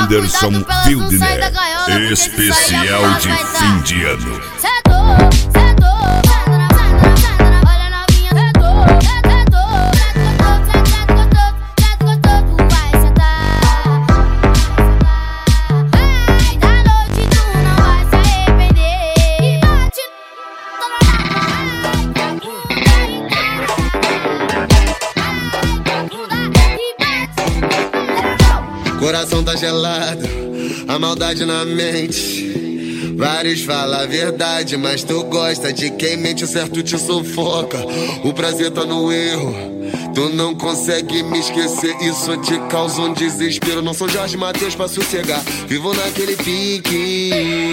Anderson Fildner, especial de fim de ano. Coração tá gelado, a maldade na mente. Vários falam a verdade, mas tu gosta de quem mente, o certo te sufoca. O prazer tá no erro, tu não consegue me esquecer. Isso te causa um desespero. Não sou Jorge Mateus pra sossegar, vivo naquele pique.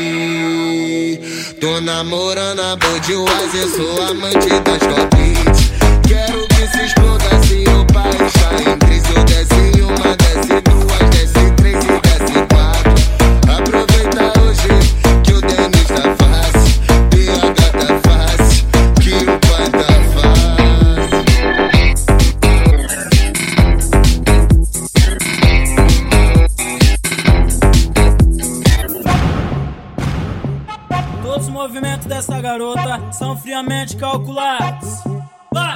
Tô namorando a Budweiser, sou amante das top hits. Quero que se exploda assim o país tá em crise. Eu desce uma, desce duas, desce três e desce quatro. Aproveita hoje que o Denis tá fácil, PH tá fácil, que o pai tá fácil. Todos os movimentos dessa garota são friamente calculados. Vai!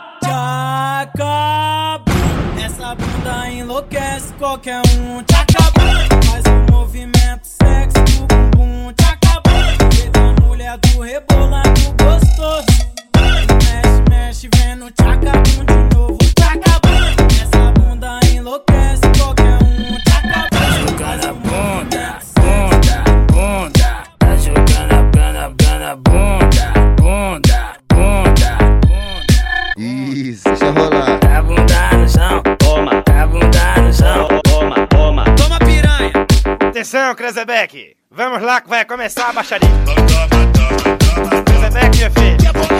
Tchaca, essa bunda enlouquece qualquer um. Tchaca, faz um movimento sexy do bumbum. Tchaca, teve a mulher do rebolado gostoso. Mexe, mexe, vendo tchaca de novo. Tchaca, essa bunda enlouquece qualquer um. Tchaca, tá jogando a bunda, bunda, bunda. Tá jogando a bunda, bunda, bunda, bunda. Isso, deixa rolar. Tá bunda no chão, toma. Tá bunda no chão, toma, toma. toma piranha. Atenção, Krezebeck, vamos lá que vai começar a baixaria. Krezebeck, meu filho.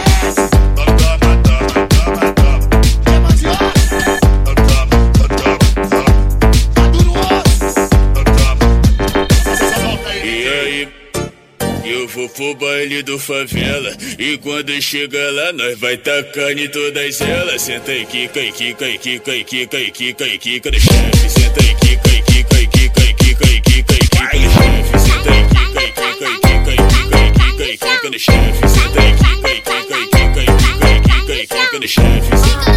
E aí, eu vou pro baile do favela, e quando chega lá nós vai tacar em todas elas. Senta aí, quica, e quica, e quica, e quica, e quica, e quica no chefe. Senta aí, quica, e quica, e quica, e quica, e quica, e quica no chefe. Senta aí, quica, e quica, e quica, e quica, e quica, e quica no chefe. Senta aí, quica, e quica, e quica, e quica, e quica, e quica no chefe.